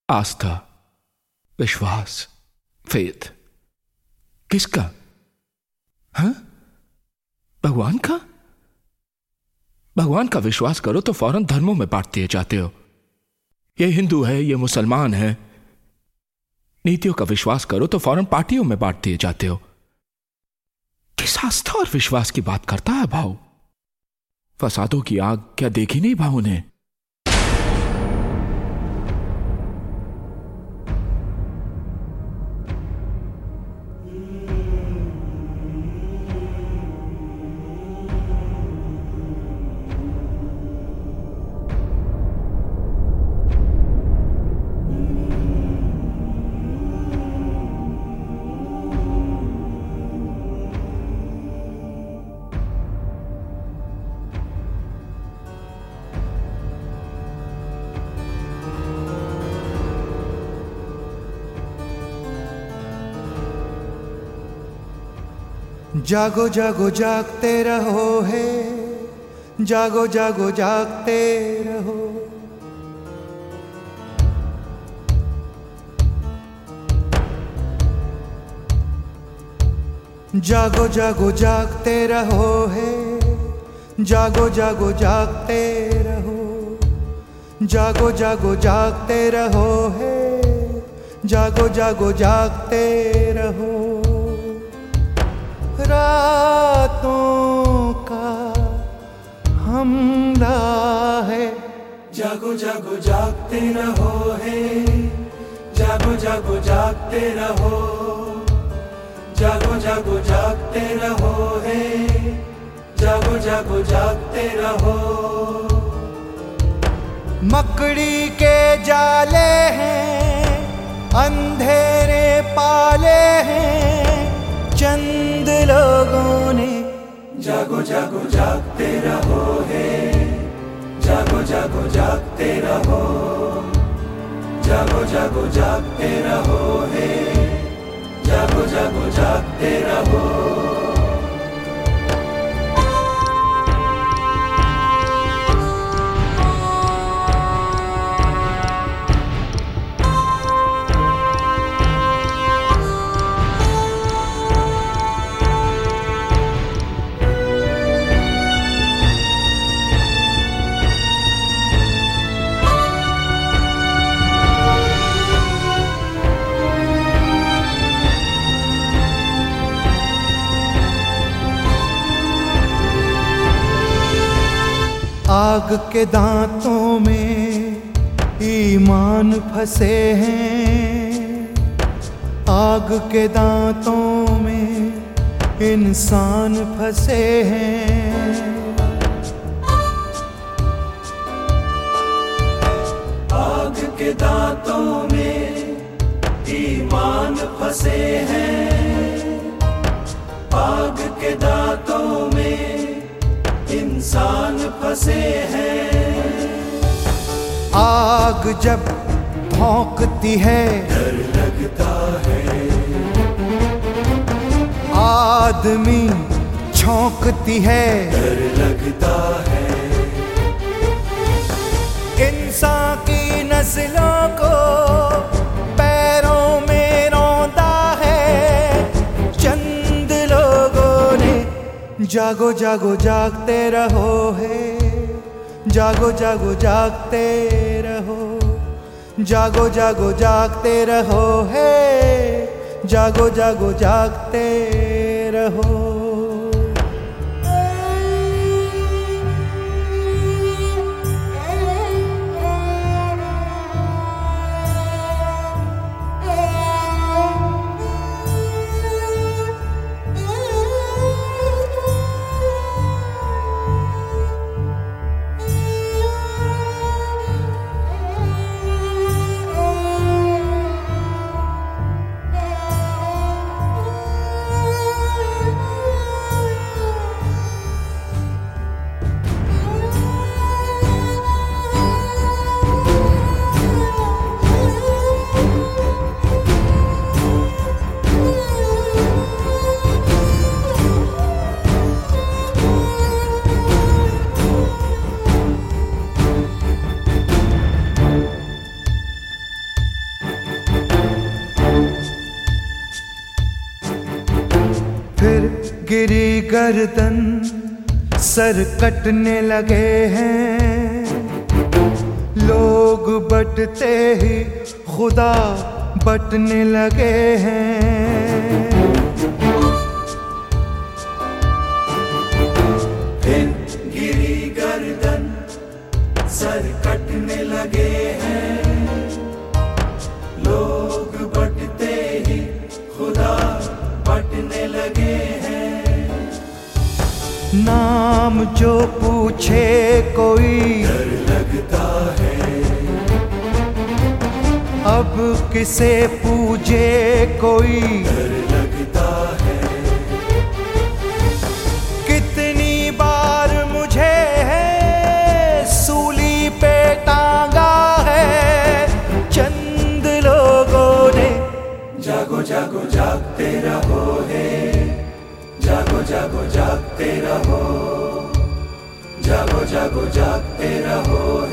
आस्था, विश्वास, फेथ। किसका? हाँ? भगवान का? भगवान का विश्वास करो तो फौरन धर्मों में बांट दिए जाते हो। ये हिंदू है, ये मुसलमान है। नीतियों का विश्वास करो तो फौरन पार्टियों में बांट दिए जाते हो। किस आस्था और विश्वास की बात करता है भाव? फसादों की आग क्या देखी नहीं भाव ने? जागो जागो जागते रहो है, जागो जागो जागते रहो। जागो जागो जागते रहो है, जागो जागो जागते रहो। जागो जागो जागते रहो है, जागो जागो जागते रहो। रातों का हमला है, जागो जागो जागते रहो है, जागो जागो जागते रहो। जागो जागो जागते रहो है, जागो जागो जागते रहो। मकड़ी के जाले हैं, अंधेरे पाले हैं चंद लोगों ने। जागो जागो जागते रहो है, जागो जागो जागते रहो। जागो जागो जागते रहो है, जागो जागो जागते रहो। आग के दांतों में ईमान फंसे हैं, आग के दांतों में इंसान फंसे हैं। आग के दांतों में ईमान फंसे हैं, आग के दांतों में इंसान फंसे हैं। आग जब भौंकती है डर लगता है, आदमी छौंकती है डर लगता है। इंसान की नस्लों को पैरों में रौंदा है चंद लोगों ने। जागो जागो जागते रहो है, जागो जागो जागते रहो। जागो जागो जागते रहो है, जागो जागो जागते रहो। गिरी गर्दन सर कटने लगे हैं, लोग बटते ही खुदा बटने लगे हैं। फिर गिरी गर्दन सर कटने लगे हैं, लोग बटते ही खुदा बटने लगे हैं। नाम जो पूछे कोई डर लगता है, अब किसे पूजे कोई डर लगता है। कितनी बार मुझे है सूली पे टांगा है चंद लोगों ने। जागो जागो जागते रहो है, जागो जागो जागते रहो, जागो जागो जागते रहो